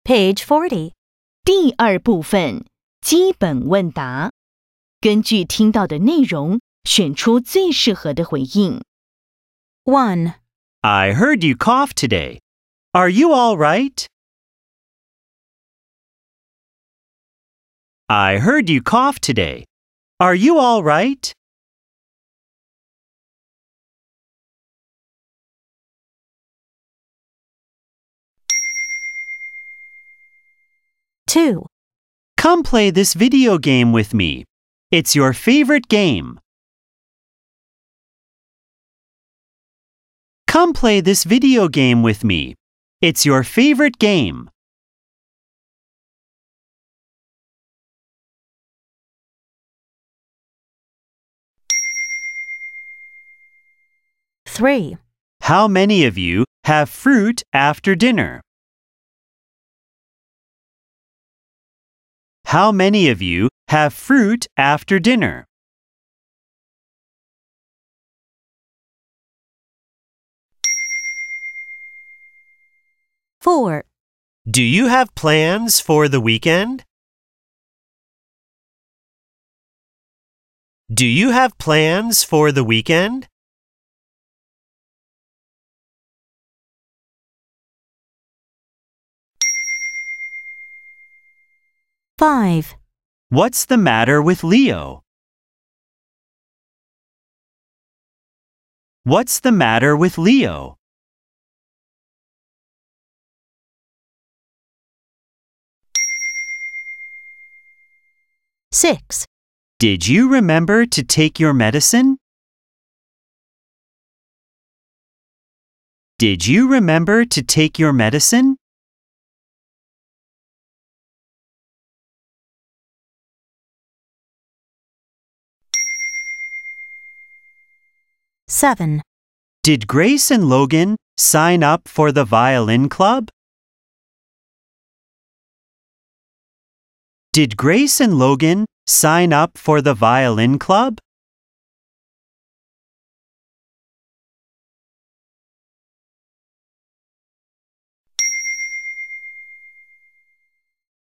Page 40. 第二部分，基本问答。根据听到的内容，选出最适合的回应。 1. I heard you cough today. Are you all right? I heard you cough today. Are you all right? 2. Come play this video game with me. It's your favorite game. Come play this video game with me. It's your favorite game. 3. How many of you have fruit after dinner? How many of you have fruit after dinner? 4. Do you have plans for the weekend? Do you have plans for the weekend? 5. What's the matter with Leo? What's the matter with Leo? 6. Did you remember to take your medicine? Did you remember to take your medicine? 7. Did Grace and Logan sign up for the violin club? Did Grace and Logan sign up for the violin club?